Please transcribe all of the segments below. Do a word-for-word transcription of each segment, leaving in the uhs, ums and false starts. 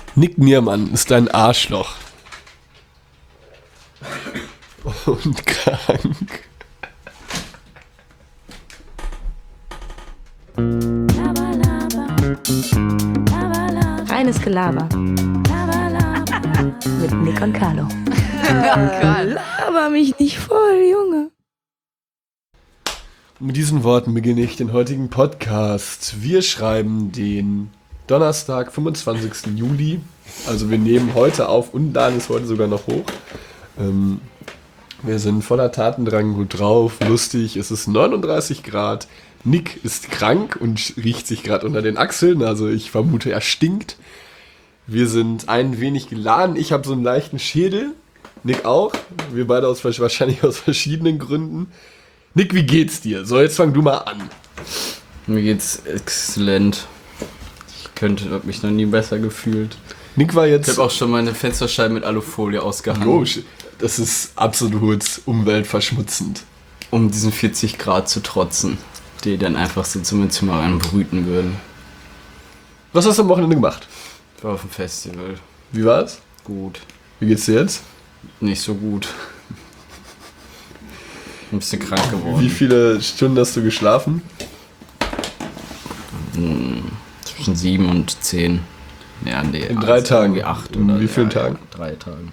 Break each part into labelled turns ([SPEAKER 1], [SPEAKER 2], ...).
[SPEAKER 1] Nick Niermann ist ein Arschloch. Und krank.
[SPEAKER 2] Reines Gelaber. Mit Nick und Carlo. Laber mich nicht voll, Junge.
[SPEAKER 1] Mit diesen Worten beginne ich den heutigen Podcast. Wir schreiben den Donnerstag, fünfundzwanzigsten Juli. Also wir nehmen heute auf und laden es heute sogar noch hoch. Ähm, wir sind voller Tatendrang, gut drauf, lustig. Es ist neununddreißig Grad. Nick ist krank und riecht sich gerade unter den Achseln. Also ich vermute, er stinkt. Wir sind ein wenig geladen. Ich habe so einen leichten Schädel. Nick auch. Wir beide aus, wahrscheinlich aus verschiedenen Gründen. Nick, wie geht's dir? So, jetzt fang du mal an.
[SPEAKER 3] Mir geht's exzellent. Ich könnte, hab mich noch nie besser gefühlt.
[SPEAKER 1] Nick war jetzt...
[SPEAKER 3] Ich habe auch schon meine Fensterscheiben mit Alufolie ausgehangen.
[SPEAKER 1] Oh, das ist absolut umweltverschmutzend.
[SPEAKER 3] Um diesen vierzig Grad zu trotzen, die dann einfach so zum Zimmer reinbrüten würden.
[SPEAKER 1] Was hast du am Wochenende gemacht?
[SPEAKER 3] Ich war auf dem Festival.
[SPEAKER 1] Wie war's?
[SPEAKER 3] Gut.
[SPEAKER 1] Wie geht's dir jetzt?
[SPEAKER 3] Nicht so gut. Ein bisschen krank geworden.
[SPEAKER 1] Wie viele Stunden hast du geschlafen?
[SPEAKER 3] Hm, zwischen sieben und zehn. Ja, nee.
[SPEAKER 1] In drei Tagen?
[SPEAKER 3] Irgendwie acht
[SPEAKER 1] In
[SPEAKER 3] oder
[SPEAKER 1] wie vielen
[SPEAKER 3] ja,
[SPEAKER 1] Tagen?
[SPEAKER 3] Ja, drei Tagen.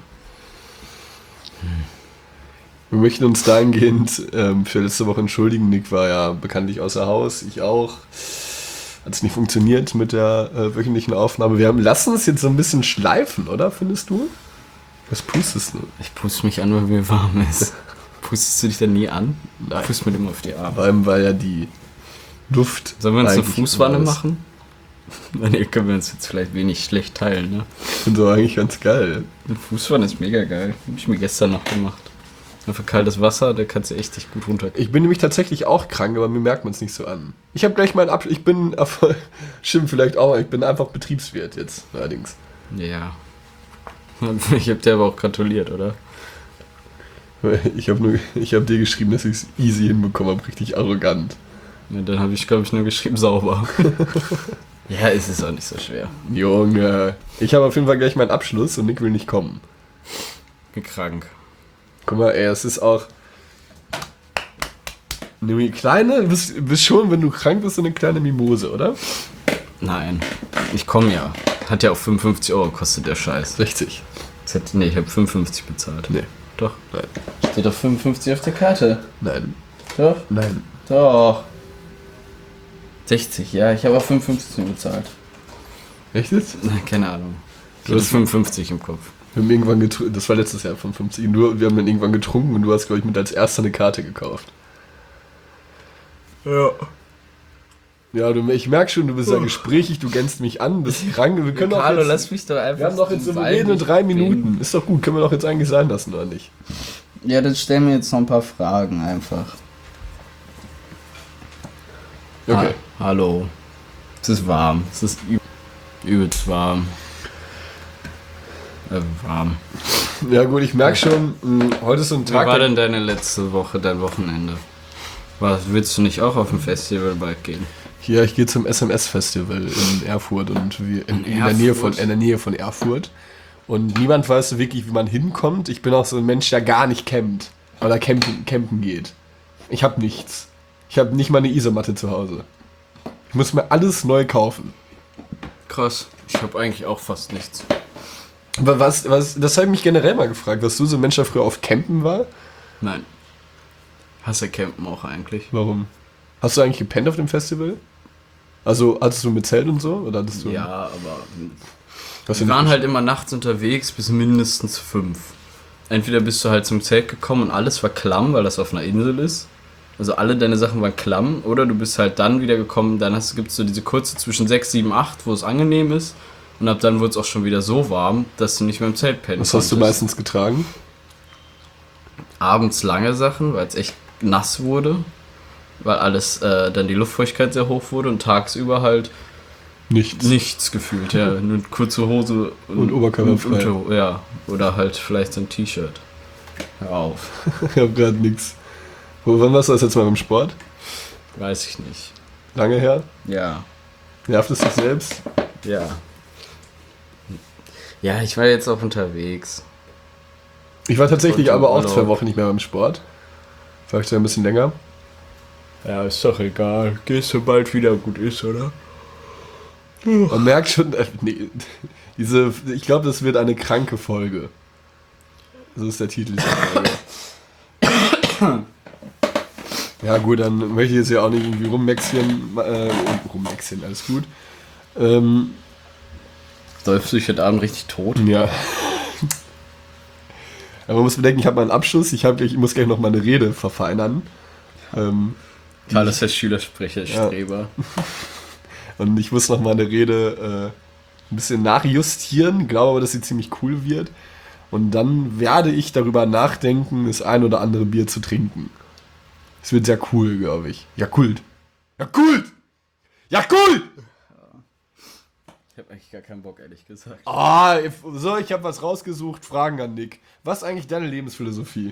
[SPEAKER 1] Wir möchten uns dahingehend ähm, für letzte Woche entschuldigen. Nick war ja bekanntlich außer Haus, ich auch. Hat es nicht funktioniert mit der äh, wöchentlichen Aufnahme. Wir haben, lassen es jetzt so ein bisschen schleifen, oder? Findest du? Was pustest du?
[SPEAKER 3] Ich puste mich an, weil mir warm ist. Pustest du dich denn nie an?
[SPEAKER 1] Nein.
[SPEAKER 3] Pust mir immer auf die Arme.
[SPEAKER 1] Vor allem, weil ja die Luft...
[SPEAKER 3] Sollen wir uns eine
[SPEAKER 1] eigentlich
[SPEAKER 3] Fußwanne
[SPEAKER 1] immer ist.
[SPEAKER 3] machen? Nee, können wir uns jetzt vielleicht wenig schlecht teilen, ne?
[SPEAKER 1] Ich finde so eigentlich ganz geil.
[SPEAKER 3] Eine Fußwanne ist mega geil. Habe ich mir gestern noch gemacht. Einfach kaltes Wasser, da kannst du echt dich gut runter.
[SPEAKER 1] Ich bin nämlich tatsächlich auch krank, aber mir merkt man es nicht so an. Ich habe gleich meinen Abschluss. Ich bin... Stimmt vielleicht auch, ich bin einfach Betriebswirt jetzt, allerdings.
[SPEAKER 3] Ja. Ich hab dir aber auch gratuliert, oder?
[SPEAKER 1] Ich habe nur, ich habe dir geschrieben, dass ich es easy hinbekommen habe, richtig arrogant.
[SPEAKER 3] Ja, dann habe ich, glaube ich, nur geschrieben, sauber. Ja, es ist auch nicht so schwer.
[SPEAKER 1] Junge. Ich habe auf jeden Fall gleich meinen Abschluss und Nick will nicht kommen.
[SPEAKER 3] Bin krank.
[SPEAKER 1] Guck mal, ey, es ist auch... Eine kleine, du bist, bist schon, wenn du krank bist, so eine kleine Mimose, oder?
[SPEAKER 3] Nein, ich komme ja. Hat ja auch fünfundfünfzig Euro gekostet, der Scheiß.
[SPEAKER 1] sechzig.
[SPEAKER 3] Das hat, nee, ich habe fünfundfünfzig bezahlt.
[SPEAKER 1] Nee.
[SPEAKER 3] Doch.
[SPEAKER 1] Nein.
[SPEAKER 3] Steht doch fünfundfünfzig auf der Karte.
[SPEAKER 1] Nein.
[SPEAKER 3] Doch.
[SPEAKER 1] Nein.
[SPEAKER 3] Doch. sechzig, ja, ich habe auch fünfundfünfzig bezahlt.
[SPEAKER 1] Echt jetzt?
[SPEAKER 3] Nein, keine Ahnung. Du
[SPEAKER 1] Das-
[SPEAKER 3] hast fünfundfünfzig im Kopf.
[SPEAKER 1] Wir haben irgendwann getrunken, das war letztes Jahr fünfundfünfzig. Und du, wir haben dann irgendwann getrunken und du hast, glaube ich, mit als erster eine Karte gekauft.
[SPEAKER 3] Ja.
[SPEAKER 1] Ja, du, ich merke schon, du bist ja gesprächig, du gänst mich an, bist krank. Wir können doch
[SPEAKER 3] Carlo,
[SPEAKER 1] jetzt,
[SPEAKER 3] lass mich doch einfach.
[SPEAKER 1] wir haben doch jetzt so, wir
[SPEAKER 3] Wein
[SPEAKER 1] reden in drei
[SPEAKER 3] reden.
[SPEAKER 1] Minuten. Ist doch gut, können wir doch jetzt eigentlich sein lassen, oder nicht?
[SPEAKER 3] Ja, dann stellen wir jetzt noch ein paar Fragen einfach.
[SPEAKER 1] Okay.
[SPEAKER 3] Ha Hallo. Es ist warm. Es ist üb übelst warm. Äh, warm.
[SPEAKER 1] Ja gut, ich merke schon, mh, heute ist so ein
[SPEAKER 3] Wie
[SPEAKER 1] Tag...
[SPEAKER 3] war denn deine letzte Woche, dein Wochenende? Was, willst du nicht auch auf ein Festival bald gehen?
[SPEAKER 1] Hier, ich gehe zum S M S-Festival in Erfurt und wir in,
[SPEAKER 3] In
[SPEAKER 1] in, der Nähe von,
[SPEAKER 3] Erfurt?
[SPEAKER 1] in der Nähe von Erfurt. Und niemand weiß so wirklich, wie man hinkommt. Ich bin auch so ein Mensch, der gar nicht campt. Oder campen, campen geht. Ich habe nichts. Ich habe nicht mal eine Isomatte zu Hause. Ich muss mir alles neu kaufen.
[SPEAKER 3] Krass. Ich habe eigentlich auch fast nichts.
[SPEAKER 1] Aber was, was, das habe ich mich generell mal gefragt, was du so ein Mensch, der früher auf Campen war?
[SPEAKER 3] Nein. Hasse Campen auch eigentlich.
[SPEAKER 1] Warum? Hast du eigentlich gepennt auf dem Festival? Also hattest du mit Zelt und so? Oder hattest du
[SPEAKER 3] Ja, aber
[SPEAKER 1] was
[SPEAKER 3] wir waren halt immer nachts unterwegs bis mindestens fünf. Entweder bist du halt zum Zelt gekommen und alles war klamm, weil das auf einer Insel ist. Also alle deine Sachen waren klamm. Oder du bist halt dann wieder gekommen, dann gibt es so diese kurze zwischen sechs, sieben, acht, wo es angenehm ist. Und ab dann wurde es auch schon wieder so warm, dass du nicht mehr im Zelt pennen
[SPEAKER 1] Was hast du
[SPEAKER 3] konntest.
[SPEAKER 1] meistens getragen?
[SPEAKER 3] Abends lange Sachen, weil es echt nass wurde. Weil alles, äh, dann die Luftfeuchtigkeit sehr hoch wurde und tagsüber halt
[SPEAKER 1] Nichts.
[SPEAKER 3] nichts gefühlt, ja. Nur kurze Hose
[SPEAKER 1] Und oberkörperfrei.
[SPEAKER 3] Unter- ja, oder halt vielleicht so ein T-Shirt. Hör auf.
[SPEAKER 1] Ich hab grad nix. Wo, wann warst du das jetzt mal beim Sport?
[SPEAKER 3] Weiß ich nicht.
[SPEAKER 1] Lange her?
[SPEAKER 3] Ja.
[SPEAKER 1] Nervt es dich selbst?
[SPEAKER 3] Ja. Ja, ich war jetzt auch unterwegs.
[SPEAKER 1] Ich war tatsächlich
[SPEAKER 3] Und im
[SPEAKER 1] aber auch
[SPEAKER 3] Urlaub.
[SPEAKER 1] zwei Wochen nicht mehr beim Sport. Vielleicht ein bisschen länger.
[SPEAKER 3] Ja, ist doch egal. Gehst du bald wieder gut ist, oder?
[SPEAKER 1] Man merkt schon, äh, nee, diese, ich glaube, das wird eine kranke Folge. So ist der Titel dieser Folge. Ja gut, dann möchte ich jetzt ja auch nicht irgendwie rummexieren. Äh, rummexieren, alles gut. Ähm,
[SPEAKER 3] Säufst du dich heute Abend richtig tot?
[SPEAKER 1] ja. Aber man muss bedenken, ich habe meinen Abschluss, ich, hab, ich muss gleich noch meine Rede verfeinern. Ähm,
[SPEAKER 3] Karl ist der Schülersprecher,
[SPEAKER 1] Ja.
[SPEAKER 3] Streber.
[SPEAKER 1] Und ich muss noch meine Rede äh, ein bisschen nachjustieren, glaube aber, dass sie ziemlich cool wird. Und dann werde ich darüber nachdenken, das ein oder andere Bier zu trinken. Es wird sehr cool, glaube ich. Ja, Kult. Ja, Kult! Ja, Kult!
[SPEAKER 3] Ich habe eigentlich gar keinen Bock, ehrlich gesagt.
[SPEAKER 1] Ah, so, ich habe was rausgesucht. Fragen an Nick. Was ist eigentlich deine Lebensphilosophie?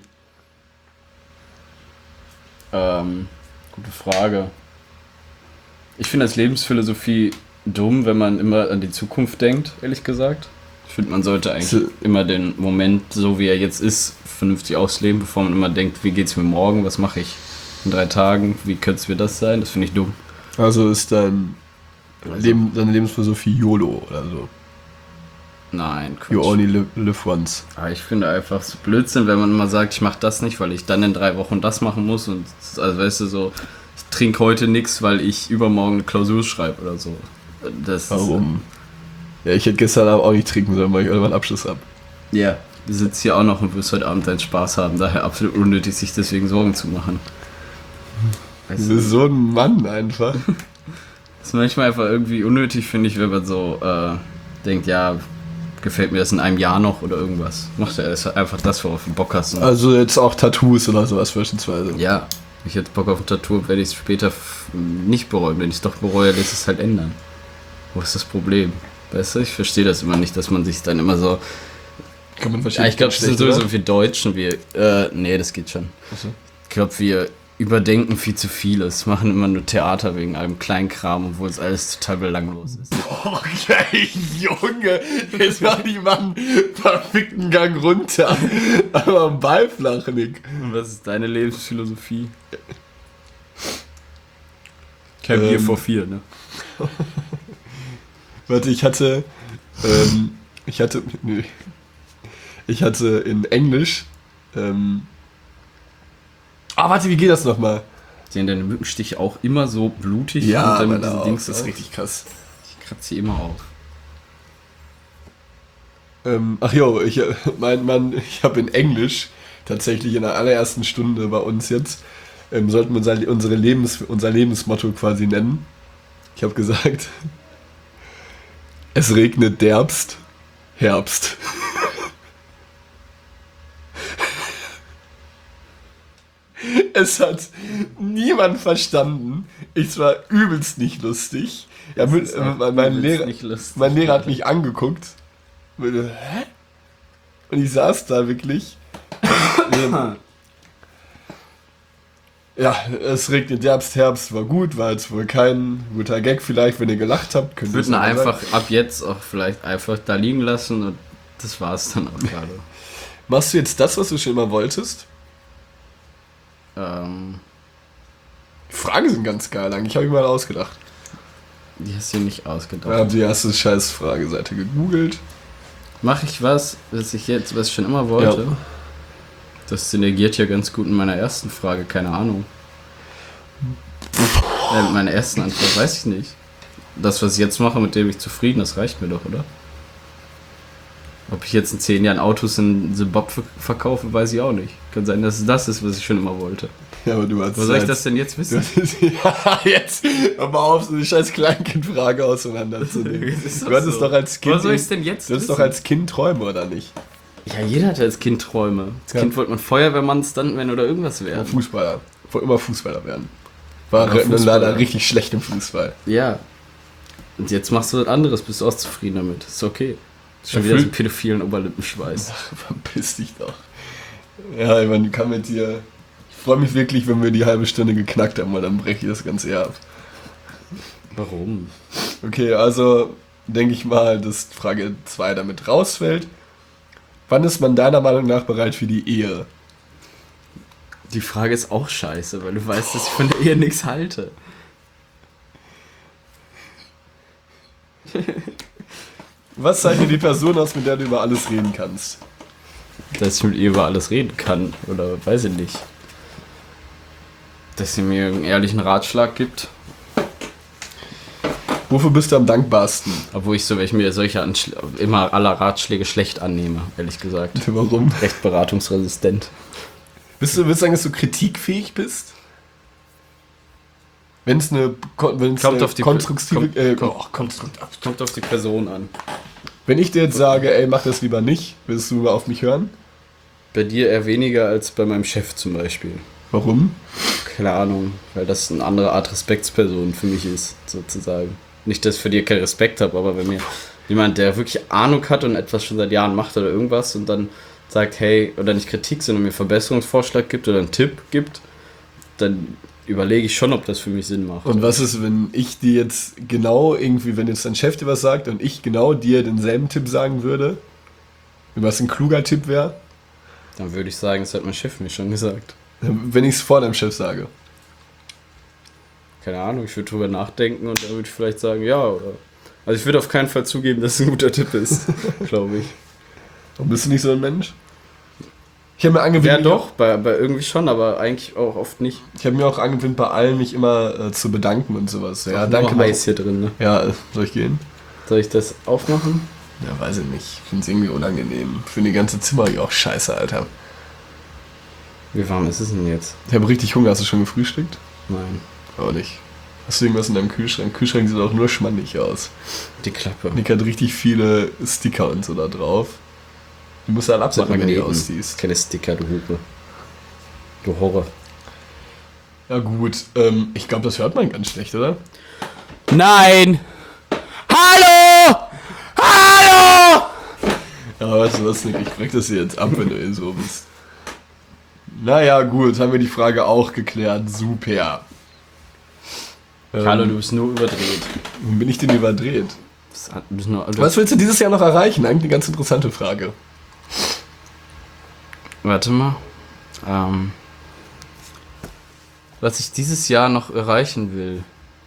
[SPEAKER 3] Ähm, gute Frage. Ich finde als Lebensphilosophie dumm, wenn man immer an die Zukunft denkt, ehrlich gesagt. Ich finde, man sollte eigentlich
[SPEAKER 1] So-
[SPEAKER 3] immer den Moment, so wie er jetzt ist, vernünftig ausleben, bevor man immer denkt, wie geht's mir morgen, was mache ich in drei Tagen, wie könnte es mir das sein? Das finde ich dumm.
[SPEAKER 1] Also ist dein
[SPEAKER 3] Also-
[SPEAKER 1] Leben, deine Lebensphilosophie YOLO oder so.
[SPEAKER 3] Nein, Quatsch.
[SPEAKER 1] You only live, live once.
[SPEAKER 3] Aber ich finde einfach so Blödsinn, wenn man immer sagt, ich mache das nicht, weil ich dann in drei Wochen das machen muss und, also weißt du, so, ich trinke heute nichts, weil ich übermorgen eine Klausur schreibe oder so. Das
[SPEAKER 1] Warum? Ja, ich hätte gestern Abend auch nicht trinken sollen, weil ich irgendwann einen Abschluss habe.
[SPEAKER 3] Ist, ja, du sitzt hier auch noch und wirst heute Abend deinen Spaß haben, daher absolut unnötig, sich deswegen Sorgen zu machen. Weißt
[SPEAKER 1] Du
[SPEAKER 3] du,
[SPEAKER 1] bist so ein Mann einfach.
[SPEAKER 3] das ist manchmal einfach irgendwie unnötig, finde ich, wenn man so äh, denkt, ja, gefällt mir das in einem Jahr noch oder irgendwas. Macht er das einfach das, worauf du Bock hast. Und
[SPEAKER 1] Also jetzt auch Tattoos oder sowas beispielsweise.
[SPEAKER 3] ja, wenn ich jetzt Bock auf ein Tattoo habe, werde ich es später f- nicht bereuen. Wenn ich es doch bereue, lässt es halt ändern. Wo ist das Problem? Weißt du, ich verstehe das immer nicht, dass man sich dann immer so...
[SPEAKER 1] Kann man
[SPEAKER 3] Ja, ich glaube, das sind sowieso wir Deutschen, wir... Äh, nee, das geht schon.
[SPEAKER 1] Achso.
[SPEAKER 3] Ich glaube, wir überdenken viel zu vieles, machen immer nur Theater wegen allem Kleinkram, obwohl es alles total belanglos ist.
[SPEAKER 1] Okay, Junge, jetzt mach ich mal einen verfickten Gang runter. Aber am Ball flach, Nick.
[SPEAKER 3] Und was ist deine Lebensphilosophie? Kein
[SPEAKER 1] Ähm.
[SPEAKER 3] Bier vor vier, ne?
[SPEAKER 1] Warte, ich hatte, ähm, ich hatte, nö. Ich hatte in Englisch, ähm, ah, warte, wie geht das nochmal?
[SPEAKER 3] Sehen deine Mückenstiche auch immer so blutig?
[SPEAKER 1] Ja,
[SPEAKER 3] und dann
[SPEAKER 1] meine
[SPEAKER 3] diese
[SPEAKER 1] auch,
[SPEAKER 3] Dings
[SPEAKER 1] das ist
[SPEAKER 3] auf?
[SPEAKER 1] richtig krass.
[SPEAKER 3] Ich kratze sie immer auf.
[SPEAKER 1] Ähm, ach jo, ich, äh, mein Mann, ich habe in Englisch tatsächlich in der allerersten Stunde bei uns jetzt, ähm, sollten wir unser, unsere Lebens, unser Lebensmotto quasi nennen. Ich habe gesagt, es regnet derbst, Herbst. Es hat niemand verstanden. Ich war übelst nicht lustig. Ja, mit, äh, mein, mein, Lehrer,
[SPEAKER 3] Nicht lustig.
[SPEAKER 1] mein Lehrer hat mich angeguckt. Und ich, hä? Und ich saß da wirklich. ähm, ja, es regnet Herbst, Herbst war gut, war jetzt wohl kein guter Gag vielleicht, wenn ihr gelacht habt.
[SPEAKER 3] Ich
[SPEAKER 1] Könnt ihr
[SPEAKER 3] würde
[SPEAKER 1] es
[SPEAKER 3] ihn
[SPEAKER 1] aber
[SPEAKER 3] einfach
[SPEAKER 1] sagen.
[SPEAKER 3] ab jetzt auch vielleicht einfach da liegen lassen und das war's dann auch gerade.
[SPEAKER 1] Machst du jetzt das, was du schon immer wolltest?
[SPEAKER 3] ähm,
[SPEAKER 1] Die Fragen sind ganz geil eigentlich, habe ich mal ausgedacht.
[SPEAKER 3] die hast du dir nicht ausgedacht.
[SPEAKER 1] Ich habe die erste scheiß Frageseite gegoogelt.
[SPEAKER 3] Mache ich was, was ich jetzt, was ich schon immer wollte?
[SPEAKER 1] Ja.
[SPEAKER 3] Das synergiert ja ganz gut in meiner ersten Frage, keine Ahnung. Äh, mit meiner ersten Antwort weiß ich nicht. Das, was ich jetzt mache, mit dem ich zufrieden, das reicht mir doch, oder? Ob ich jetzt in zehn Jahren Autos in Zimbabwe verkaufe, weiß ich auch nicht. Kann sein, dass es das ist, was ich schon immer wollte.
[SPEAKER 1] Ja, aber du hast
[SPEAKER 3] Wo soll ich
[SPEAKER 1] halt-
[SPEAKER 3] das denn jetzt wissen?
[SPEAKER 1] ja, jetzt hör mal auf, so eine scheiß Kleinkindfrage auseinanderzunehmen.
[SPEAKER 3] Das ist doch
[SPEAKER 1] Du hattest
[SPEAKER 3] so.
[SPEAKER 1] doch als Kind.
[SPEAKER 3] Wo soll ich's denn jetzt
[SPEAKER 1] Du hattest
[SPEAKER 3] wissen?
[SPEAKER 1] doch als Kind Träume, oder nicht?
[SPEAKER 3] Ja, jeder hatte als Kind Träume. Als
[SPEAKER 1] Ja.
[SPEAKER 3] Kind wollte man Feuerwehrmann, Stuntman oder irgendwas
[SPEAKER 1] Ja.
[SPEAKER 3] werden.
[SPEAKER 1] Fußballer. Wollte immer Fußballer werden. War
[SPEAKER 3] Ja,
[SPEAKER 1] re-
[SPEAKER 3] Fußballer.
[SPEAKER 1] leider richtig schlecht im Fußball.
[SPEAKER 3] Ja. Und jetzt machst du was anderes, bist du auch zufrieden damit. Ist okay. Ist schon
[SPEAKER 1] Ja,
[SPEAKER 3] wieder so
[SPEAKER 1] fühl-
[SPEAKER 3] ein pädophilen Oberlippenschweiß.
[SPEAKER 1] Verpiss dich doch. Ja, ich meine, kann mit dir. Ich freue mich wirklich, wenn wir die halbe Stunde geknackt haben, weil dann breche ich das Ganze eher ab.
[SPEAKER 3] Warum?
[SPEAKER 1] Okay, also denke ich mal, dass Frage zwei damit rausfällt. Wann ist man deiner Meinung nach bereit für die Ehe?
[SPEAKER 3] Die Frage ist auch scheiße, weil du weißt, dass ich von der Ehe nichts halte.
[SPEAKER 1] Was zeichnet die Person aus, mit der du über alles reden kannst?
[SPEAKER 3] Dass ich mit ihr über alles reden kann, oder weiß ich nicht. Dass sie mir einen ehrlichen Ratschlag gibt.
[SPEAKER 1] Wofür bist du am dankbarsten?
[SPEAKER 3] Obwohl ich so, ich mir solche Anschl- immer aller Ratschläge schlecht annehme, ehrlich gesagt.
[SPEAKER 1] Warum?
[SPEAKER 3] Recht beratungsresistent.
[SPEAKER 1] Bist du, willst du sagen, dass du kritikfähig bist? Wenn es eine, wenn's
[SPEAKER 3] Kommt
[SPEAKER 1] eine
[SPEAKER 3] auf die
[SPEAKER 1] konstruktive...
[SPEAKER 3] kommt,
[SPEAKER 1] äh,
[SPEAKER 3] kommt,
[SPEAKER 1] oh,
[SPEAKER 3] kommt, kommt auf die Person an.
[SPEAKER 1] wenn ich dir jetzt sage, ey, mach das lieber nicht, willst du auf mich hören?
[SPEAKER 3] Bei dir eher weniger als bei meinem Chef zum Beispiel.
[SPEAKER 1] Warum?
[SPEAKER 3] Keine Ahnung, weil das eine andere Art Respektsperson für mich ist, sozusagen. Nicht, dass ich für dir keinen Respekt habe, aber wenn mir jemand, der wirklich Ahnung hat und etwas schon seit Jahren macht oder irgendwas und dann sagt, hey, oder nicht Kritik, sondern mir einen Verbesserungsvorschlag gibt oder einen Tipp gibt, dann überlege ich schon, ob das für mich Sinn macht.
[SPEAKER 1] Und was ist, wenn ich dir jetzt genau irgendwie, wenn jetzt dein Chef dir was sagt und ich genau dir denselben Tipp sagen würde, was ein kluger Tipp wäre?
[SPEAKER 3] Dann würde ich sagen, das hat mein Chef mir schon gesagt.
[SPEAKER 1] Wenn ich es vor deinem Chef sage.
[SPEAKER 3] Keine Ahnung, ich würde drüber nachdenken und dann würde ich vielleicht sagen, ja, oder... Also ich würde auf keinen Fall zugeben, dass es ein guter Tipp ist, glaube ich.
[SPEAKER 1] Und bist du nicht so ein Mensch? Ich habe mir angewöhnt...
[SPEAKER 3] Ja doch, bei, bei irgendwie schon, aber eigentlich auch oft nicht.
[SPEAKER 1] Ich habe mir auch angewöhnt, bei allen mich immer äh, zu bedanken und sowas. Ja,
[SPEAKER 3] Auch
[SPEAKER 1] danke.
[SPEAKER 3] nur heiß hier drin, ne?
[SPEAKER 1] Ja, äh, soll ich gehen?
[SPEAKER 3] Soll ich das aufmachen?
[SPEAKER 1] Ja, weiß ich nicht. Ich finde es irgendwie unangenehm. Für die ganze Zimmer hier auch scheiße, Alter.
[SPEAKER 3] Wie warm ist es denn jetzt?
[SPEAKER 1] Ich habe richtig Hunger. Hast du schon gefrühstückt?
[SPEAKER 3] Nein.
[SPEAKER 1] Auch nicht. Hast du irgendwas in deinem Kühlschrank? Der Kühlschrank sieht auch nur schmannig aus.
[SPEAKER 3] Die Klappe.
[SPEAKER 1] Nick hat richtig viele Sticker und so da drauf. Du musst halt absagen, wenn du
[SPEAKER 3] Magneten.
[SPEAKER 1] aussiehst.
[SPEAKER 3] Keine Sticker, du Hupe. Du Horror.
[SPEAKER 1] Ja gut, ähm, ich glaube, das hört man ganz schlecht, oder?
[SPEAKER 3] Nein! Hallo! Hallo!
[SPEAKER 1] Ja, weißt du was, Nick, ich breche das hier jetzt ab, wenn du eh so bist. Naja, gut, haben wir die Frage auch geklärt. Super.
[SPEAKER 3] Hallo,
[SPEAKER 1] Ähm,
[SPEAKER 3] du bist nur überdreht.
[SPEAKER 1] Warum bin ich denn überdreht?
[SPEAKER 3] Du bist nur, du
[SPEAKER 1] Was willst du dieses Jahr noch erreichen? Eigentlich eine ganz interessante Frage.
[SPEAKER 3] Warte mal. Ähm, was ich dieses Jahr noch erreichen will.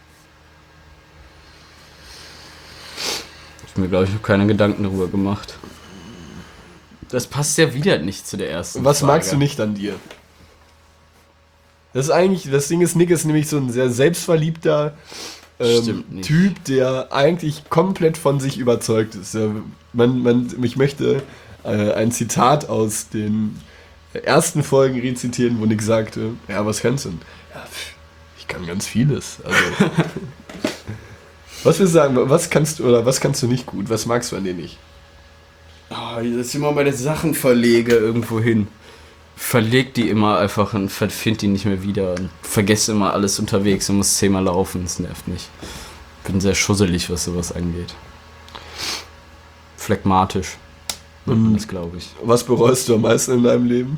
[SPEAKER 3] Ich habe mir, glaube ich, noch keine Gedanken darüber gemacht. Das passt ja wieder nicht zu der ersten
[SPEAKER 1] Was
[SPEAKER 3] Frage.
[SPEAKER 1] magst du nicht an dir? Das ist eigentlich, das Ding ist, Nick ist nämlich so ein sehr selbstverliebter ähm,
[SPEAKER 3] Stimmt nicht.
[SPEAKER 1] Typ, der eigentlich komplett von sich überzeugt ist. Ja, man, man, ich möchte äh, ein Zitat aus den ersten Folgen rezitieren, wo Nick sagte, ja, was kannst du denn? Ja, pff, ich kann ganz vieles. Also, was willst du sagen, was kannst du oder was kannst du nicht gut? Was magst du an dir nicht?
[SPEAKER 3] Oh, dass ich immer meine Sachen verlege irgendwo hin. Verleg die immer einfach und find die nicht mehr wieder und vergesse immer alles unterwegs und muss zehnmal laufen. Das nervt mich. Bin sehr schusselig, was sowas angeht. Phlegmatisch.
[SPEAKER 1] Mhm.
[SPEAKER 3] Das glaube ich.
[SPEAKER 1] Was bereust du am meisten in deinem Leben?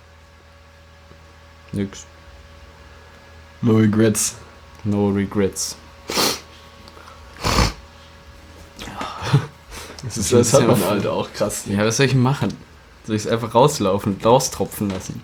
[SPEAKER 3] Nix.
[SPEAKER 1] No regrets.
[SPEAKER 3] No regrets.
[SPEAKER 1] Das, ist, das hat man halt auch krass.
[SPEAKER 3] Ja, was soll ich machen? Soll ich es einfach rauslaufen und raustropfen lassen?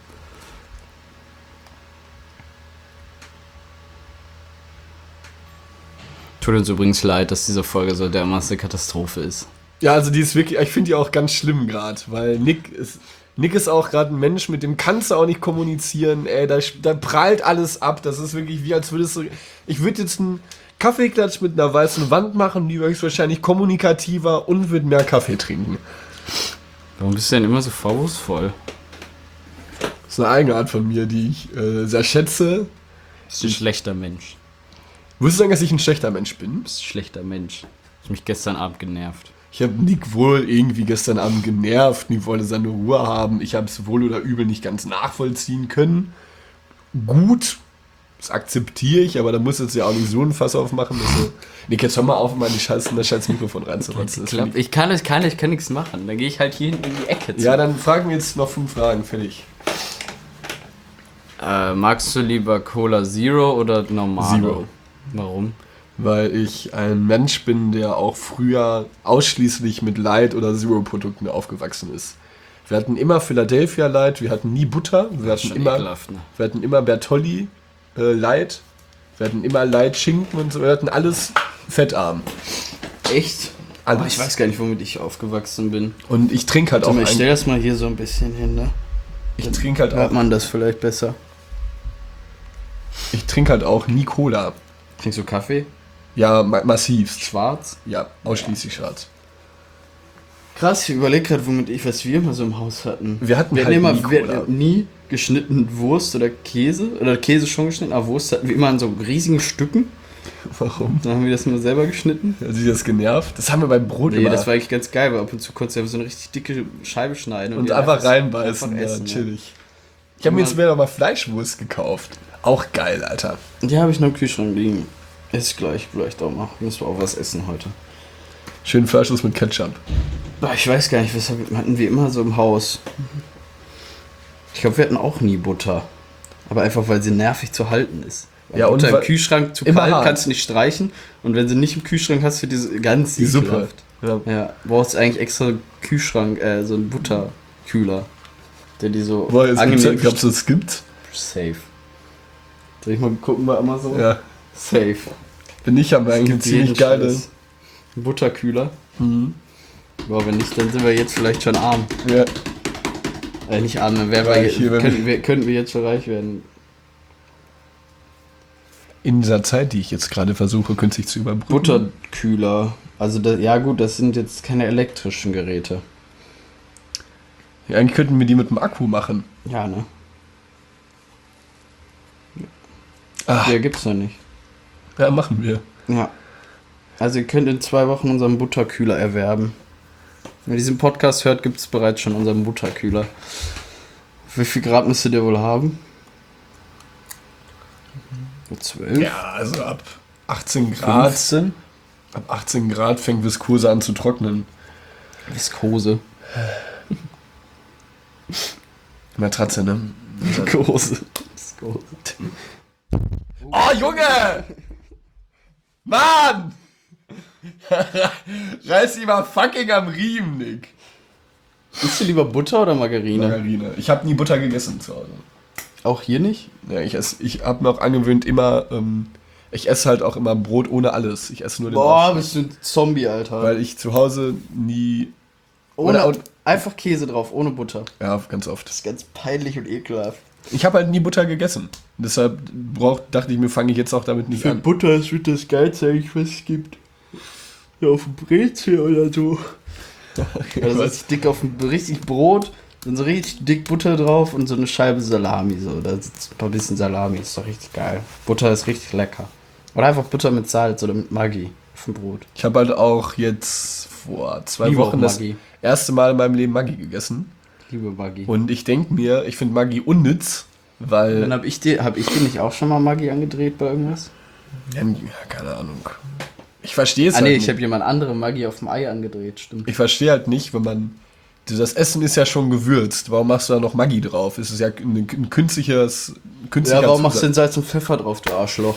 [SPEAKER 3] Tut uns übrigens leid, dass diese Folge so dermaßen eine Katastrophe ist.
[SPEAKER 1] Ja, also die ist wirklich, ich finde die auch ganz schlimm gerade, weil Nick ist, Nick ist auch gerade ein Mensch, mit dem kannst du auch nicht kommunizieren, ey, da, da prallt alles ab, das ist wirklich wie als würdest du, ich würde jetzt einen Kaffeeklatsch mit einer weißen Wand machen, die wäre wahrscheinlich kommunikativer und würde mehr Kaffee trinken.
[SPEAKER 3] Warum bist du denn immer so vorwurfsvoll?
[SPEAKER 1] Das ist eine Eigenart von mir, die ich äh, sehr schätze.
[SPEAKER 3] Du bist ein schlechter Mensch.
[SPEAKER 1] Würdest du sagen, dass ich ein schlechter Mensch bin?
[SPEAKER 3] Du bist ein schlechter Mensch. Du hast mich gestern Abend genervt.
[SPEAKER 1] Ich habe Nick wohl irgendwie gestern Abend genervt, Nick wollte seine Ruhe haben, ich habe es wohl oder übel nicht ganz nachvollziehen können. Gut, das akzeptiere ich, aber da muss jetzt ja auch nicht so ein Fass aufmachen. Dass du, Nick, jetzt hör mal auf, mal in die Scheiß, in das scheiß Mikrofon reinzurotzen.
[SPEAKER 3] Ich, glaub, ich kann ich kann, ich kann nichts machen. Dann gehe ich halt hier hinten in die Ecke zu.
[SPEAKER 1] Ja, dann fragen wir jetzt noch fünf Fragen, fertig.
[SPEAKER 3] Äh, magst du lieber Cola Zero oder normal?
[SPEAKER 1] Zero.
[SPEAKER 3] Warum?
[SPEAKER 1] weil ich ein Mensch bin, der auch früher ausschließlich mit Light- oder Zero-Produkten aufgewachsen ist. Wir hatten immer Philadelphia Light, wir hatten nie Butter, wir hatten immer,
[SPEAKER 3] ekelhaft, ne?
[SPEAKER 1] wir hatten immer Bertolli äh, Light, wir hatten immer Light Schinken und so, wir hatten alles fettarm.
[SPEAKER 3] Echt?
[SPEAKER 1] Alles.
[SPEAKER 3] Aber ich weiß gar nicht, womit ich aufgewachsen bin.
[SPEAKER 1] Und ich trinke halt
[SPEAKER 3] Warte
[SPEAKER 1] auch
[SPEAKER 3] mal, ich
[SPEAKER 1] ein,
[SPEAKER 3] stell das mal hier so ein bisschen hin, ne?
[SPEAKER 1] ich trinke halt
[SPEAKER 3] Hört
[SPEAKER 1] auch,
[SPEAKER 3] man das vielleicht besser?
[SPEAKER 1] ich trinke halt auch nie Cola.
[SPEAKER 3] Trinkst du Kaffee?
[SPEAKER 1] Ja, ma- massivst.
[SPEAKER 3] Schwarz?
[SPEAKER 1] Ja, ausschließlich schwarz.
[SPEAKER 3] Krass, ich überlege gerade, womit ich, was wir immer so im Haus hatten.
[SPEAKER 1] Wir hatten
[SPEAKER 3] Wir
[SPEAKER 1] halt
[SPEAKER 3] hatten immer
[SPEAKER 1] nie
[SPEAKER 3] wir
[SPEAKER 1] Cola.
[SPEAKER 3] hatten nie geschnitten Wurst oder Käse. Oder Käse schon geschnitten, aber Wurst hatten wir immer in so riesigen Stücken.
[SPEAKER 1] Warum?
[SPEAKER 3] Dann haben wir das immer selber geschnitten.
[SPEAKER 1] Hat sich das genervt? Das haben wir beim Brot
[SPEAKER 3] Nee,
[SPEAKER 1] immer.
[SPEAKER 3] das war eigentlich ganz geil, weil ab und zu konntest du ja so eine richtig dicke Scheibe schneiden.
[SPEAKER 1] und
[SPEAKER 3] die
[SPEAKER 1] einfach reinbeißen,
[SPEAKER 3] einfach
[SPEAKER 1] ja,
[SPEAKER 3] essen,
[SPEAKER 1] chillig. Ich habe mir jetzt wieder mal Fleischwurst gekauft. Auch geil, Alter.
[SPEAKER 3] Die habe ich noch im Kühlschrank liegen. Ess gleich, vielleicht auch mal. Müssen wir auch was essen heute.
[SPEAKER 1] Schön Fleischwurst mit Ketchup.
[SPEAKER 3] Boah, ich weiß gar nicht, was hatten wir immer so im Haus. Ich glaube, wir hatten auch nie Butter. Aber einfach, weil sie nervig zu halten ist. Weil
[SPEAKER 1] Ja, und
[SPEAKER 3] Butter
[SPEAKER 1] weil-
[SPEAKER 3] im Kühlschrank zu
[SPEAKER 1] immer
[SPEAKER 3] kalt
[SPEAKER 1] hart.
[SPEAKER 3] kannst du nicht streichen. Und wenn sie nicht im Kühlschrank hast, wird diese ganz
[SPEAKER 1] Die Suppe.
[SPEAKER 3] ekelhaft.
[SPEAKER 1] Ja.
[SPEAKER 3] Ja, brauchst eigentlich extra einen Kühlschrank, äh, so einen Butterkühler. Der die so
[SPEAKER 1] Boah, jetzt gibt's,
[SPEAKER 3] angenehm
[SPEAKER 1] glaubst du, es gibt?
[SPEAKER 3] safe. Soll ich mal gucken bei Amazon?
[SPEAKER 1] Ja.
[SPEAKER 3] Safe.
[SPEAKER 1] Wenn nicht, haben wir eigentlich eine ziemlich
[SPEAKER 3] Jeden
[SPEAKER 1] geile.
[SPEAKER 3] Scheiß. Ein Butterkühler.
[SPEAKER 1] Mhm.
[SPEAKER 3] Boah, wenn nicht, dann sind wir jetzt vielleicht schon arm.
[SPEAKER 1] Ja.
[SPEAKER 3] Äh, nicht arm, dann wären wir,
[SPEAKER 1] Reich, hier, wenn
[SPEAKER 3] könnten, wir, könnten wir jetzt schon reich werden.
[SPEAKER 1] In dieser Zeit, die ich jetzt gerade versuche, künstlich zu überbrücken.
[SPEAKER 3] Butterkühler. Also, das, ja gut, das sind jetzt keine elektrischen Geräte.
[SPEAKER 1] Ja, eigentlich könnten wir die mit dem Akku machen.
[SPEAKER 3] Ja, ne?
[SPEAKER 1] Ach,
[SPEAKER 3] Ja, gibt's noch nicht.
[SPEAKER 1] ja, machen wir.
[SPEAKER 3] Ja. Also, ihr könnt in zwei Wochen unseren Butterkühler erwerben. Wenn ihr diesen Podcast hört, gibt es bereits schon unseren Butterkühler. Wie viel Grad müsste der wohl haben? zwölf?
[SPEAKER 1] Ja, also ab achtzehn Grad.
[SPEAKER 3] fünfzehn?
[SPEAKER 1] Ab achtzehn Grad fängt Viskose an zu trocknen.
[SPEAKER 3] Viskose.
[SPEAKER 1] Matratze, ne?
[SPEAKER 3] Viskose. Viskose.
[SPEAKER 1] Oh, Junge! Mann! Reiß dich mal fucking am Riemen, Nick.
[SPEAKER 3] Isst du lieber Butter oder Margarine?
[SPEAKER 1] Margarine. Ich habe nie Butter gegessen zu Hause.
[SPEAKER 3] Auch hier nicht?
[SPEAKER 1] Ja, ich ess, ich habe mir auch angewöhnt, immer, ähm, ich esse halt auch immer Brot ohne alles. Ich esse nur den
[SPEAKER 3] Boah,
[SPEAKER 1] Aufschnitt,
[SPEAKER 3] bist du ein Zombie, Alter.
[SPEAKER 1] weil ich zu Hause nie,
[SPEAKER 3] ohne,
[SPEAKER 1] oder-
[SPEAKER 3] einfach Käse drauf, ohne Butter.
[SPEAKER 1] ja, ganz oft.
[SPEAKER 3] Das ist ganz peinlich und ekelhaft.
[SPEAKER 1] Ich habe halt nie Butter gegessen. Deshalb brauch, dachte ich mir, fange ich jetzt auch damit nicht an.
[SPEAKER 3] Butter ist wird das Geilste eigentlich, was es gibt. Ja, auf dem Brezel oder so. Also richtig dick auf dem richtig Brot, dann so richtig dick Butter drauf und so eine Scheibe Salami. So. Da sitzt ein paar bisschen Salami, ist doch richtig geil. Butter ist richtig lecker. Oder einfach Butter mit Salz oder mit Maggi auf dem Brot.
[SPEAKER 1] Ich habe halt auch jetzt vor zwei
[SPEAKER 3] Liebe
[SPEAKER 1] Wochen
[SPEAKER 3] auch
[SPEAKER 1] das
[SPEAKER 3] Maggi.
[SPEAKER 1] erste Mal in meinem Leben Maggi gegessen.
[SPEAKER 3] Liebe Maggi.
[SPEAKER 1] Und ich denke mir, ich finde Maggi unnütz, weil...
[SPEAKER 3] Dann hab ich dir, hab ich dir nicht auch schon mal Maggi angedreht bei irgendwas?
[SPEAKER 1] Ja, keine Ahnung. Ich verstehe es
[SPEAKER 3] Ah
[SPEAKER 1] halt
[SPEAKER 3] nee,
[SPEAKER 1] nicht.
[SPEAKER 3] ich habe jemand anderem Maggi auf dem Ei angedreht, stimmt.
[SPEAKER 1] Ich verstehe halt nicht, wenn man... Das Essen ist ja schon gewürzt. Warum machst du da noch Maggi drauf? Es ist ja ein, ein künstliches... künstlicher
[SPEAKER 3] Ja, warum machst du
[SPEAKER 1] Zusatz.
[SPEAKER 3] denn Salz und Pfeffer drauf, du Arschloch?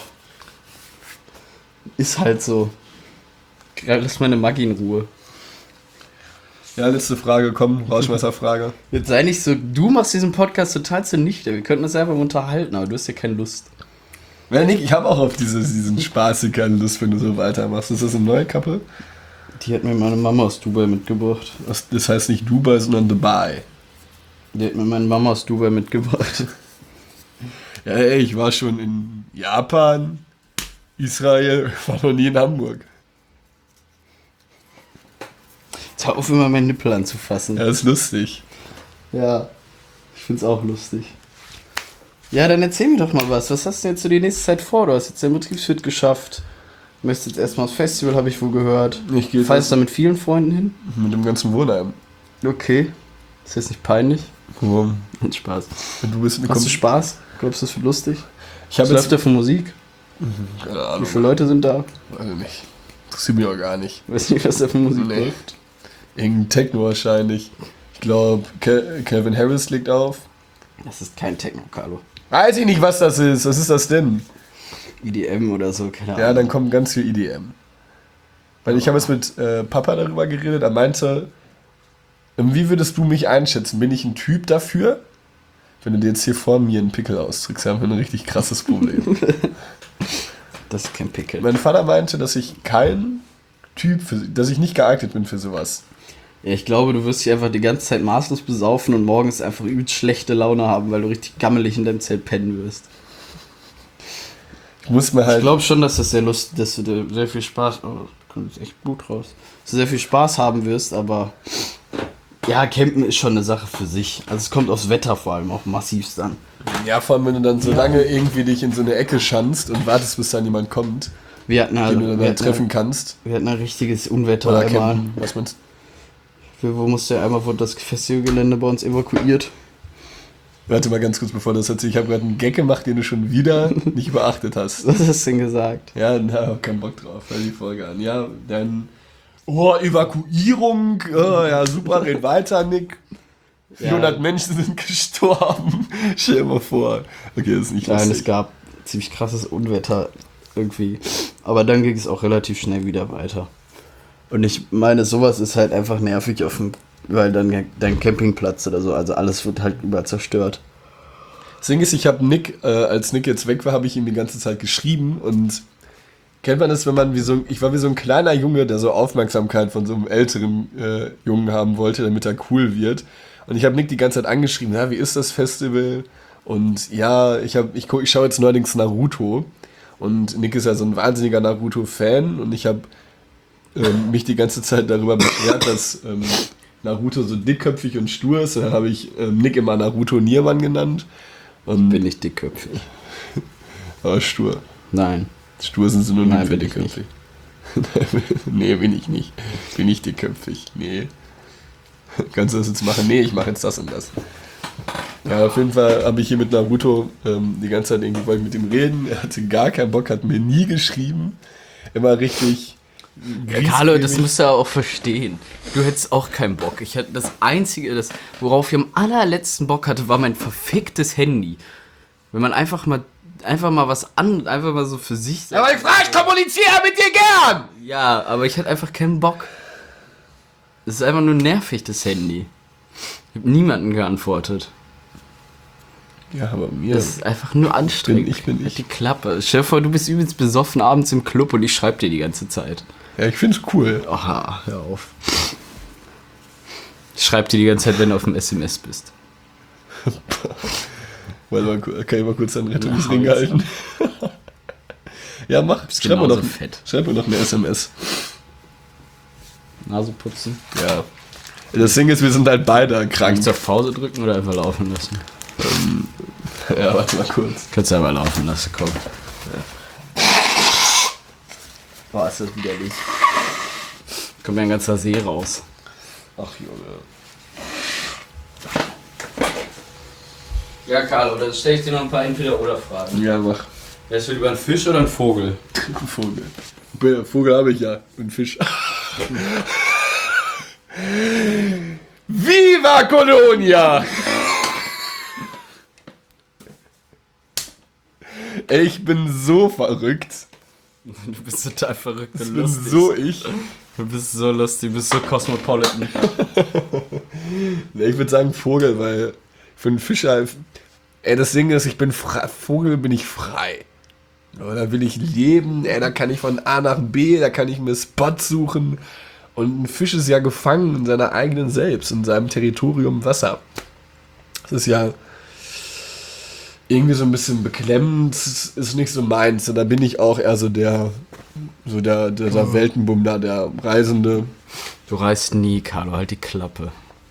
[SPEAKER 3] Ist halt so. Lass meine Maggi in Ruhe.
[SPEAKER 1] Ja, letzte Frage, komm, Rauschmesserfrage.
[SPEAKER 3] Jetzt sei nicht so, du machst diesen Podcast total zunichte. Wir könnten uns einfach unterhalten, aber du hast ja keine Lust.
[SPEAKER 1] Ja, Nick, ich habe auch auf diese, diesen Spaßig keine Lust, wenn du so weitermachst. Ist das eine neue Kappe?
[SPEAKER 3] Die hat mir meine Mama aus Dubai mitgebracht.
[SPEAKER 1] Das, das heißt nicht Dubai, sondern Dubai.
[SPEAKER 3] Die hat mir meine Mama aus Dubai mitgebracht.
[SPEAKER 1] Ja, ey, ich war schon in Japan, Israel, war noch nie in Hamburg.
[SPEAKER 3] Jetzt hör auf, immer meinen Nippel anzufassen.
[SPEAKER 1] Ja, ist lustig.
[SPEAKER 3] Ja, ich find's auch lustig. Ja, dann erzähl mir doch mal was. Was hast du jetzt so die nächste Zeit vor? Du hast jetzt dein Betriebswirt geschafft. Du möchtest jetzt erstmal aufs Festival, habe ich wohl gehört.
[SPEAKER 1] Ich gehe
[SPEAKER 3] Fährst du da mit vielen Freunden hin?
[SPEAKER 1] mit dem ganzen Wohnheim.
[SPEAKER 3] Okay. Ist jetzt nicht peinlich?
[SPEAKER 1] Warum?
[SPEAKER 3] Hat Spaß.
[SPEAKER 1] Du bist eine
[SPEAKER 3] Hast du
[SPEAKER 1] Kom-
[SPEAKER 3] Spaß? Glaubst du, das wird lustig?
[SPEAKER 1] Ich habe
[SPEAKER 3] Was läuft
[SPEAKER 1] jetzt...
[SPEAKER 3] da für Musik?
[SPEAKER 1] Keine
[SPEAKER 3] Wie
[SPEAKER 1] Ahnung,
[SPEAKER 3] viele Leute sind da?
[SPEAKER 1] weiß ich nicht. Interessiert mich auch gar nicht.
[SPEAKER 3] Weiß nicht, was da für Musik
[SPEAKER 1] Nee.
[SPEAKER 3] läuft.
[SPEAKER 1] Irgendein Techno wahrscheinlich. Ich glaube, Calvin Harris legt auf.
[SPEAKER 3] Das ist kein Techno, Carlo.
[SPEAKER 1] Weiß ich nicht, was das ist. Was ist das denn?
[SPEAKER 3] E D M oder so, keine Ahnung.
[SPEAKER 1] Ja, dann kommt ganz viel E D M. Weil ich habe jetzt mit äh, Papa darüber geredet, er meinte, ähm, wie würdest du mich einschätzen? Bin ich ein Typ dafür? Wenn du dir jetzt hier vor mir einen Pickel ausdrückst, haben wir ein richtig krasses Problem.
[SPEAKER 3] Das ist kein Pickel.
[SPEAKER 1] Mein Vater meinte, dass ich kein Typ, für, dass ich nicht geeignet bin für sowas.
[SPEAKER 3] Ja, ich glaube, du wirst dich einfach die ganze Zeit maßlos besaufen und morgens einfach übelst schlechte Laune haben, weil du richtig gammelig in deinem Zelt pennen wirst.
[SPEAKER 1] Ich muss mir halt...
[SPEAKER 3] Ich glaube schon, dass das sehr lustig, dass du da sehr viel Spaß... Oh, da kommt jetzt echt Blut raus. Dass du sehr viel Spaß haben wirst, aber... Ja, Campen ist schon eine Sache für sich. Also es kommt aufs Wetter vor allem auch massivst an.
[SPEAKER 1] Ja, vor allem, wenn du dann so lange irgendwie dich in so eine Ecke schanzt und wartest, bis dann jemand kommt,
[SPEAKER 3] Wir hatten halt...
[SPEAKER 1] den du dann,
[SPEAKER 3] wir
[SPEAKER 1] dann treffen
[SPEAKER 3] hatten,
[SPEAKER 1] kannst.
[SPEAKER 3] wir hatten ein richtiges Unwetter
[SPEAKER 1] Oder
[SPEAKER 3] einmal.
[SPEAKER 1] campen, was meinst
[SPEAKER 3] Wo musste ja einmal wurde das Festivalgelände bei uns evakuiert.
[SPEAKER 1] Warte mal ganz kurz, bevor das erzählst. Ich habe gerade einen Gag gemacht, den du schon wieder nicht beachtet hast.
[SPEAKER 3] Was hast du denn gesagt?
[SPEAKER 1] Ja, na, hab keinen Bock drauf. Hör die Folge an. Ja, dann... Oh, Evakuierung. Oh, ja, super, red weiter, Nick. vierhundert
[SPEAKER 3] Ja.
[SPEAKER 1] Menschen sind gestorben. Stell dir mal vor. Okay, das ist nicht
[SPEAKER 3] Nein, es
[SPEAKER 1] lustig.
[SPEAKER 3] gab ziemlich krasses Unwetter irgendwie. Aber dann ging es auch relativ schnell wieder weiter. Und ich meine, sowas ist halt einfach nervig, auf dem, weil dann dein Campingplatz oder so, also alles wird halt über zerstört.
[SPEAKER 1] Das Ding ist, ich habe Nick, äh, als Nick jetzt weg war, habe ich ihm die ganze Zeit geschrieben und kennt man das, wenn man wie so ein, ich war wie so ein kleiner Junge, der so Aufmerksamkeit von so einem älteren äh, Jungen haben wollte, damit er cool wird. Und ich habe Nick die ganze Zeit angeschrieben, ja, wie ist das Festival? Und ja, ich, hab, ich, guck, ich schaue jetzt neuerdings Naruto. Und Nick ist ja so ein wahnsinniger Naruto-Fan und ich habe ähm, mich die ganze Zeit darüber beschwert, dass ähm, Naruto so dickköpfig und stur ist. Und dann habe ich ähm, Nick immer Naruto Niermann genannt. Und
[SPEAKER 3] Bin ich dickköpfig?
[SPEAKER 1] aber stur.
[SPEAKER 3] Nein.
[SPEAKER 1] Stur sind Synonym
[SPEAKER 3] Nein,
[SPEAKER 1] für
[SPEAKER 3] bin ich
[SPEAKER 1] dickköpfig. Nee, bin ich nicht. Bin ich dickköpfig. Nee. Kannst du das jetzt machen? Nee, ich mache jetzt das und das. Ja, auf jeden Fall habe ich hier mit Naruto ähm, die ganze Zeit irgendwie wollte ich mit ihm reden. Er hatte gar keinen Bock, hat mir nie geschrieben. Immer richtig.
[SPEAKER 3] Ja, Carlo, das musst du ja auch verstehen. Du hättest auch keinen Bock. Ich hatte das Einzige, das, worauf ich am allerletzten Bock hatte, war mein verficktes Handy. Wenn man einfach mal einfach mal was an, einfach mal so für sich sagt.
[SPEAKER 1] Aber ich frage, ich kommuniziere mit dir gern!
[SPEAKER 3] Ja, aber ich hatte einfach keinen Bock. Es ist einfach nur nervig, das Handy. Ich habe niemanden geantwortet.
[SPEAKER 1] Ja, aber mir.
[SPEAKER 3] Das ist einfach nur anstrengend.
[SPEAKER 1] Bin ich, bin ich.
[SPEAKER 3] Halt die Klappe. Stell dir vor, du bist übelst besoffen abends im Club und ich schreibe dir die ganze Zeit.
[SPEAKER 1] Ja, ich find's cool.
[SPEAKER 3] Aha, hör auf. Ich schreib dir die ganze Zeit, wenn du auf dem S M S bist.
[SPEAKER 1] Warte mal, kann ich mal kurz einen Rettungsring
[SPEAKER 3] Na,
[SPEAKER 1] halten? Ja, mach.
[SPEAKER 3] Bist
[SPEAKER 1] Schreib mir,
[SPEAKER 3] genauso
[SPEAKER 1] noch,
[SPEAKER 3] fett.
[SPEAKER 1] schreib mir noch eine S M S.
[SPEAKER 3] Nase putzen.
[SPEAKER 1] Ja. Das Ding ist, wir sind halt beide
[SPEAKER 3] Kann
[SPEAKER 1] krank.
[SPEAKER 3] ich zur Pause drücken oder einfach laufen lassen?
[SPEAKER 1] Ja, warte mal kurz.
[SPEAKER 3] Kannst du einfach laufen lassen, komm. Boah, ist das widerlich. Kommt ja ein ganzer See raus.
[SPEAKER 1] Ach, Junge.
[SPEAKER 3] Ja, Carlo, dann stelle ich dir noch ein paar Entweder-Oder-Fragen.
[SPEAKER 1] Ja, mach.
[SPEAKER 3] Wärst du lieber ein Fisch oder ein Vogel?
[SPEAKER 1] Vogel. B- Vogel habe ich ja. Und Fisch. Viva Colonia! Ey, ich bin so verrückt.
[SPEAKER 3] Du bist total verrückt
[SPEAKER 1] Ich
[SPEAKER 3] und
[SPEAKER 1] bin
[SPEAKER 3] lustig.
[SPEAKER 1] so ich.
[SPEAKER 3] Du bist so lustig, du bist so cosmopolitan.
[SPEAKER 1] Nee, ich würde sagen Vogel, weil für einen Fischer. Ey, das Ding ist, ich bin frei. Vogel bin ich frei. Oh, da will ich leben, ey, da kann ich von A nach B, da kann ich mir Spot suchen. Und ein Fisch ist ja gefangen in seiner eigenen Selbst, in seinem Territorium Wasser. Das ist ja irgendwie so ein bisschen beklemmend, ist nicht so meins. Und da bin ich auch eher so der, so der, der, der Weltenbummler, der Reisende.
[SPEAKER 3] Du reist nie, Carlo, halt die Klappe.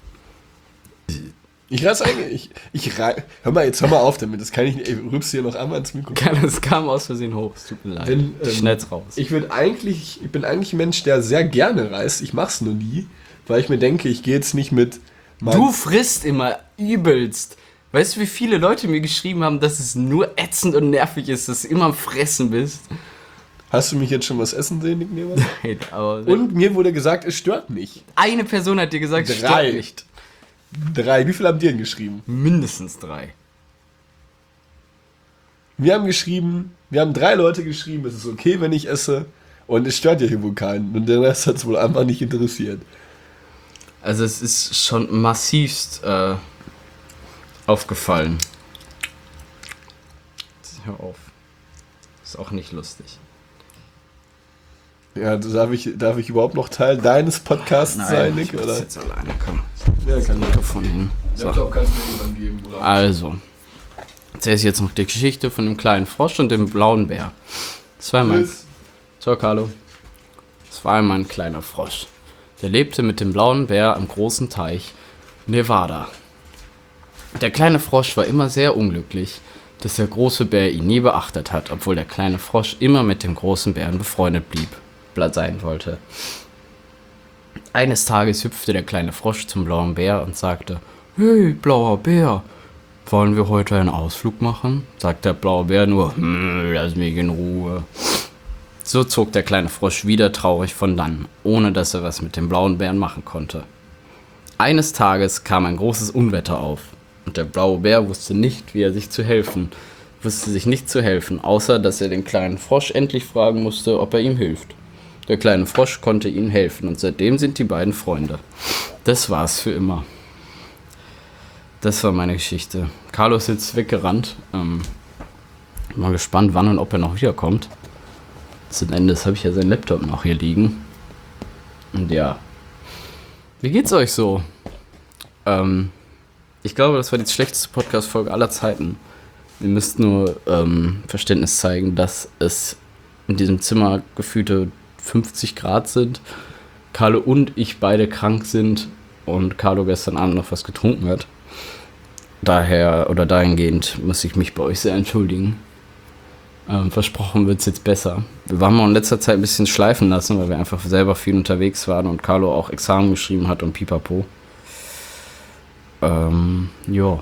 [SPEAKER 1] Ich reiß eigentlich, ich, ich rei- hör mal, jetzt hör mal auf damit, das kann ich nicht, ey, rübst hier noch einmal ins Mikro.
[SPEAKER 3] Carlo, es kam aus Versehen hoch, es tut mir leid.
[SPEAKER 1] Wenn,
[SPEAKER 3] ich
[SPEAKER 1] ähm,
[SPEAKER 3] schneid's raus.
[SPEAKER 1] Ich würde eigentlich, ich bin eigentlich ein Mensch, der sehr gerne reist, ich mach's nur nie, weil ich mir denke, ich gehe jetzt nicht mit meinem-
[SPEAKER 3] Du frisst immer übelst. Weißt du, wie viele Leute mir geschrieben haben, dass es nur ätzend und nervig ist, dass du immer am Fressen bist?
[SPEAKER 1] Hast du mich jetzt schon was essen sehen, Nick Nehmer?
[SPEAKER 3] Nein, aber
[SPEAKER 1] Und mir wurde gesagt, es stört nicht.
[SPEAKER 3] eine Person hat dir gesagt, es
[SPEAKER 1] Drei.
[SPEAKER 3] stört nicht.
[SPEAKER 1] Drei, wie viel haben die denn geschrieben?
[SPEAKER 3] Mindestens drei.
[SPEAKER 1] Wir haben geschrieben, wir haben drei Leute geschrieben, es ist okay, wenn ich esse. Und es stört ja hier wohl keinen. Und der Rest hat es wohl einfach nicht interessiert.
[SPEAKER 3] Also es ist schon massivst äh, aufgefallen. Hör auf. Ist auch nicht lustig.
[SPEAKER 1] Ja, darf ich, darf ich überhaupt noch Teil deines Podcasts
[SPEAKER 3] Nein,
[SPEAKER 1] sein, Nick?
[SPEAKER 3] ich
[SPEAKER 1] Oder?
[SPEAKER 3] jetzt alleine, komm.
[SPEAKER 1] Ja, kann ich.
[SPEAKER 3] Mikrofon hin. So.
[SPEAKER 1] kannst du mir jemanden geben, oder?
[SPEAKER 3] Also, erzähle ich jetzt noch die Geschichte von dem kleinen Frosch und dem blauen Bär. Das war mein... So, Carlo. Das war einmal ein kleiner Frosch. Der lebte mit dem blauen Bär am großen Teich Nevada. Der kleine Frosch war immer sehr unglücklich, dass der große Bär ihn nie beachtet hat, obwohl der kleine Frosch immer mit dem großen Bären befreundet blieb, sein wollte. Eines Tages hüpfte der kleine Frosch zum blauen Bär und sagte: Hey, blauer Bär, wollen wir heute einen Ausflug machen? Sagt der blaue Bär nur: hm, lass mich in Ruhe. So zog der kleine Frosch wieder traurig von dannen, ohne dass er was mit dem blauen Bären machen konnte. Eines Tages kam ein großes Unwetter auf und der blaue Bär wusste nicht, wie er sich zu helfen, wusste sich nicht zu helfen, außer dass er den kleinen Frosch endlich fragen musste, ob er ihm hilft. Der kleine Frosch konnte ihnen helfen und seitdem sind die beiden Freunde. Das war's für immer. Das war meine Geschichte. Carlo ist jetzt weggerannt. Ähm, mal gespannt, wann und ob er noch wiederkommt. Zum Ende habe ich ja seinen Laptop noch hier liegen. Und ja. Wie geht's euch so? Ähm, ich glaube, das war die schlechteste Podcast-Folge aller Zeiten. Ihr müsst nur ähm, Verständnis zeigen, dass es in diesem Zimmer gefühlte fünfzig Grad sind. Carlo und ich beide krank sind und Carlo gestern Abend noch was getrunken hat. Daher oder dahingehend muss ich mich bei euch sehr entschuldigen. Ähm, versprochen wird es jetzt besser. Wir haben auch in letzter Zeit ein bisschen schleifen lassen, weil wir einfach selber viel unterwegs waren und Carlo auch Examen geschrieben hat und pipapo. Ähm, ja.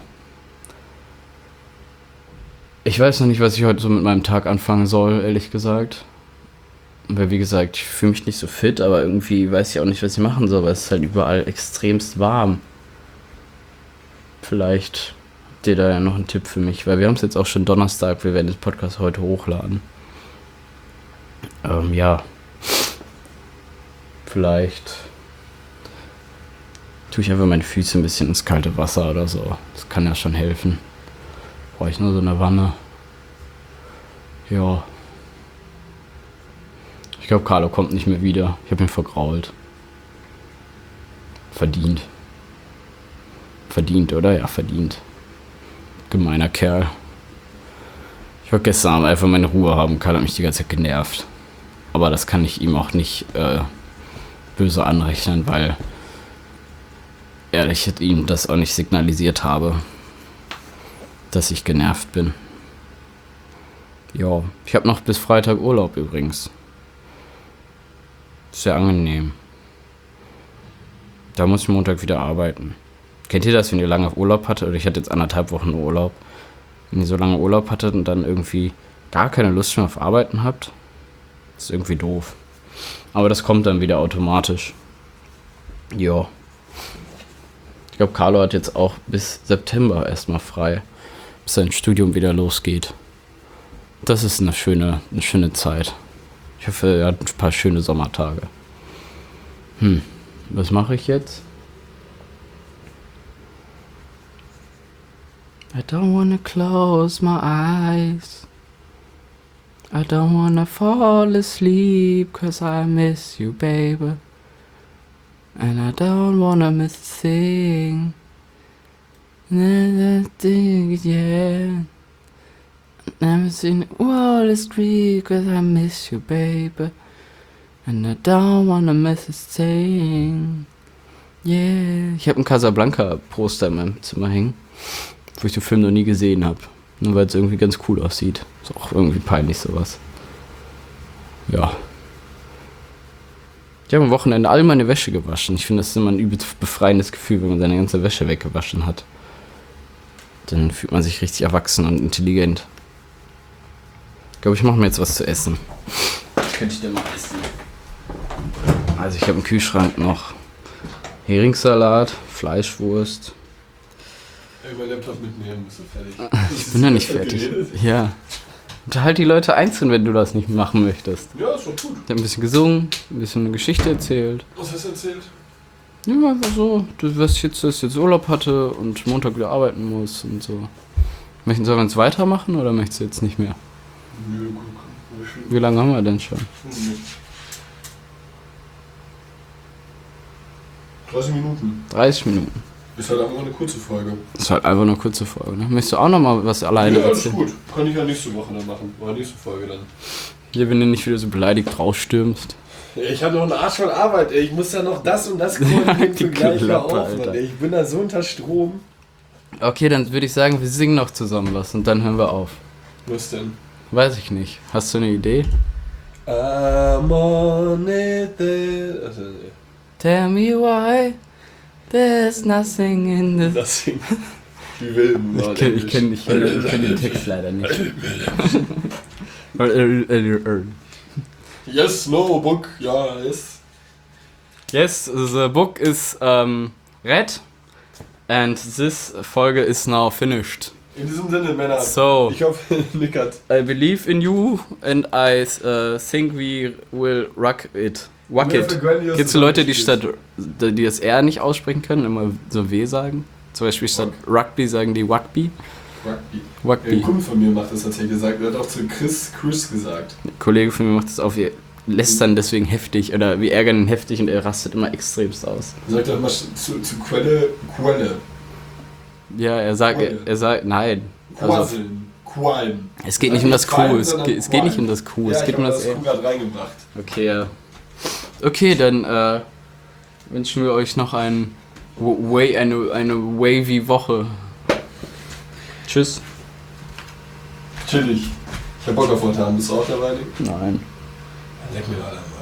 [SPEAKER 3] Ich weiß noch nicht, was ich heute so mit meinem Tag anfangen soll, ehrlich gesagt. Weil wie gesagt, ich fühle mich nicht so fit, aber irgendwie weiß ich auch nicht, was ich machen soll, weil es ist halt überall extremst warm. Vielleicht habt ihr da ja noch einen Tipp für mich, weil wir haben es jetzt auch schon Donnerstag, wir werden den Podcast heute hochladen. Ähm, ja. Vielleicht tue ich einfach meine Füße ein bisschen ins kalte Wasser oder so. Das kann ja schon helfen. Brauche ich nur so eine Wanne. Ja. Ich glaube, Carlo kommt nicht mehr wieder. Ich habe ihn vergrault. Verdient. Verdient, oder? Ja, verdient. Gemeiner Kerl. Ich wollte gestern Abend einfach meine Ruhe haben. Carlo hat mich die ganze Zeit genervt. Aber das kann ich ihm auch nicht äh, böse anrechnen, weil ehrlich ich ihm das auch nicht signalisiert habe, dass ich genervt bin. Ja, ich habe noch bis Freitag Urlaub übrigens. Sehr angenehm. Da muss ich Montag wieder arbeiten. Kennt ihr das, wenn ihr lange auf Urlaub hattet? Oder ich hatte jetzt anderthalb Wochen Urlaub. Wenn ihr so lange Urlaub hattet und dann irgendwie gar keine Lust mehr auf Arbeiten habt, ist irgendwie doof. Aber das kommt dann wieder automatisch. Ja. Ich glaube, Carlo hat jetzt auch bis September erstmal frei, bis sein Studium wieder losgeht. Das ist eine schöne, eine schöne Zeit. Ich hoffe, er hat ein paar schöne Sommertage. Hm, was mache ich jetzt? I don't wanna close my eyes. I don't wanna fall asleep, cause I miss you, baby. And I don't wanna miss a thing. Yeah. Never seen the wall is green, cause I miss you, baby. And I don't wanna miss a thing. Yeah. Ich habe ein Casablanca-Poster in meinem Zimmer hängen, wo ich den Film noch nie gesehen habe. Nur weil es irgendwie ganz cool aussieht. Ist auch irgendwie peinlich sowas. Ja. Ich habe am Wochenende all meine Wäsche gewaschen. Ich finde, das ist immer ein übelst befreiendes Gefühl, wenn man seine ganze Wäsche weggewaschen hat. Dann fühlt man sich richtig erwachsen und intelligent. Ich glaube, ich mache mir jetzt was zu essen. Was könnte ich denn mal essen? Also ich habe im Kühlschrank noch Heringssalat, Fleischwurst.
[SPEAKER 1] Ey, mein Laptop mitnehmen, bist du fertig?
[SPEAKER 3] Ich bin ja nicht fertig. Ja. Unterhalt die Leute einzeln, wenn du das nicht machen möchtest.
[SPEAKER 1] Ja, ist doch gut.
[SPEAKER 3] Ich hab ein bisschen gesungen, ein bisschen eine Geschichte erzählt.
[SPEAKER 1] Was hast du erzählt?
[SPEAKER 3] Ja, einfach so, dass ich jetzt, dass ich jetzt Urlaub hatte und Montag wieder arbeiten muss und so. Möchten sollen wir uns weitermachen oder möchtest du jetzt nicht mehr?
[SPEAKER 1] Nö, gut, gut.
[SPEAKER 3] Wie lange haben wir denn schon?
[SPEAKER 1] dreißig Minuten.
[SPEAKER 3] dreißig Minuten.
[SPEAKER 1] Ist halt einfach eine kurze Folge.
[SPEAKER 3] Das ist halt einfach eine kurze Folge, ne? Möchtest du auch nochmal was alleine
[SPEAKER 1] Ja, alles
[SPEAKER 3] erzählen?
[SPEAKER 1] gut. Kann ich ja nächste Woche dann machen. Oder nächste Folge dann.
[SPEAKER 3] Hier, wenn du nicht wieder so beleidigt rausstürmst.
[SPEAKER 1] Ja, ich habe noch einen Arsch von Arbeit, ey. Ich muss ja noch das und das koordinieren für
[SPEAKER 3] Die
[SPEAKER 1] gleich mal
[SPEAKER 3] Klappe,
[SPEAKER 1] auf,
[SPEAKER 3] Alter.
[SPEAKER 1] Mann, ey. Ich bin da so unter Strom.
[SPEAKER 3] Okay, dann würde ich sagen, wir singen noch zusammen was und dann hören wir auf.
[SPEAKER 1] Was denn?
[SPEAKER 3] Weiß ich nicht. Hast du eine Idee?
[SPEAKER 1] I'm on it there. Also, nee.
[SPEAKER 3] Tell me why there's nothing in the...
[SPEAKER 1] Das singt. Wie wilden.
[SPEAKER 3] Ich kenne ich kenn, ich kenn, ich kenn den Text leider nicht.
[SPEAKER 1] Yes, no, book. Ja, yes.
[SPEAKER 3] Yes, the book is um, read and this Folge is now finished.
[SPEAKER 1] In diesem Sinne, Männer.
[SPEAKER 3] So.
[SPEAKER 1] Ich hoffe, Nick hat.
[SPEAKER 3] I believe in you and I uh, think we will rock it. Wack
[SPEAKER 1] Mehr
[SPEAKER 3] it.
[SPEAKER 1] für Granny, dass
[SPEAKER 3] Gibt es
[SPEAKER 1] du
[SPEAKER 3] Leute,
[SPEAKER 1] da
[SPEAKER 3] die
[SPEAKER 1] nicht
[SPEAKER 3] statt die das R nicht aussprechen können, immer so W sagen? Zum Beispiel statt Rugby sagen die Wackby.
[SPEAKER 1] Rugby. Ein
[SPEAKER 3] Wackby.
[SPEAKER 1] Kumpel von mir macht das tatsächlich gesagt. Er hat auch zu Chris Chris gesagt.
[SPEAKER 3] Ein Kollege von mir macht das auch, wir lästern deswegen heftig oder wir ärgern ihn heftig und er rastet immer extremst aus.
[SPEAKER 1] Er sagt auch immer zu, zu Quelle, Quelle.
[SPEAKER 3] Ja, er sagt, er, er sagt, nein. Also,
[SPEAKER 1] Quasseln. Qualm.
[SPEAKER 3] es geht nicht um das Q, es geht, es geht nicht um das Q,
[SPEAKER 1] Ja,
[SPEAKER 3] es geht
[SPEAKER 1] ich
[SPEAKER 3] um
[SPEAKER 1] habe
[SPEAKER 3] das
[SPEAKER 1] das
[SPEAKER 3] R.
[SPEAKER 1] Q gerade reingebracht.
[SPEAKER 3] Okay, ja. Okay, dann äh, wünschen wir euch noch ein, way, eine, eine wavy Woche. Tschüss.
[SPEAKER 1] Chillig. Ich hab Bock auf heute Abend. Bist du auch dabei, Nick?
[SPEAKER 3] Nein.
[SPEAKER 1] Leck mir alle.